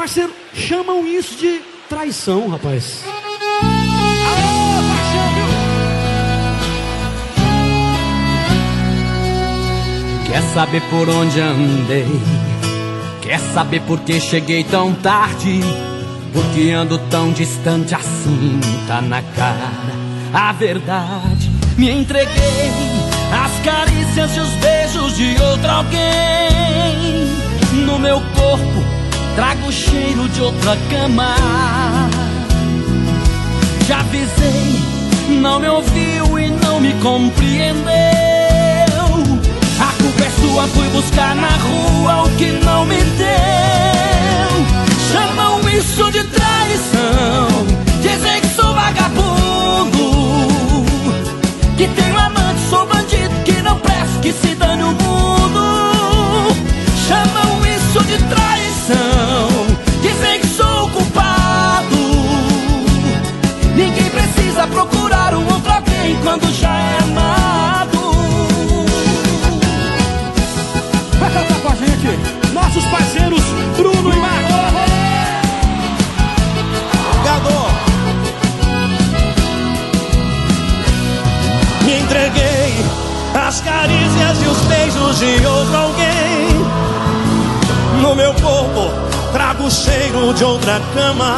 Parceiro, chamam isso de traição, rapaz. Alô, paixão, viu? Quer saber por onde andei? Quer saber por que cheguei tão tarde? Porque ando tão distante assim, tá na cara a verdade. Me entreguei às carícias e os beijos de outro alguém. No meu corpo trago o cheiro de outra cama. Já avisei, não me ouviu e não me compreendeu. A culpa é sua, fui buscar na rua o que não me deu. Chamam isso de traição, dizem que sou vagabundo, que tenho amante, sou bandido, que não presto, que se dane o mundo. Chamam isso de traição, dizem que sou culpado. Ninguém precisa procurar um outro alguém quando já é amado. Vai cantar com a gente, nossos parceiros Bruno e Marco. Me entreguei às carícias e os beijos de outro alguém. No meu corpo trago o cheiro de outra cama.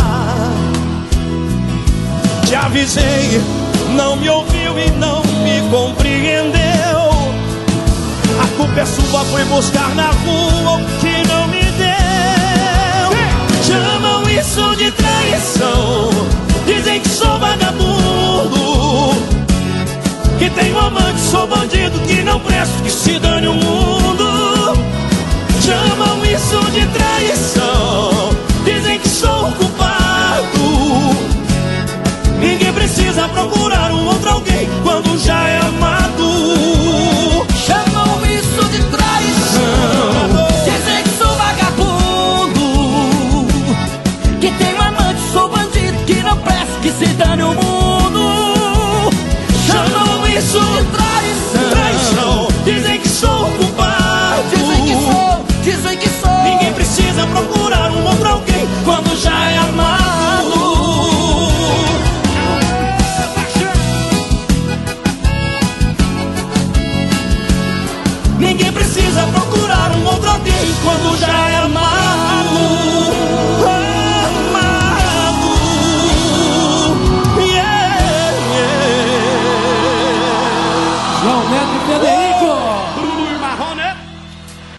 Te avisei, não me ouviu e não me compreendeu. A culpa é sua, fui buscar na rua o que não me deu. Chamam isso de traição, dizem que sou vagabundo, que tenho amante, sou bandido, que não presto, que se dane o mundo. Chamam isso de traição, dizem que sou culpado. Ninguém precisa procurar um outro alguém quando já é amado. Chamam isso de traição, dizem que sou vagabundo, que tenho amante, sou bandido, que não presto, que se dane o mundo. Chamam isso de traição, dizem que sou culpado. Dizem que sou. Ninguém precisa procurar um outro alguém quando já é amado. Ninguém precisa procurar um outro alguém quando já é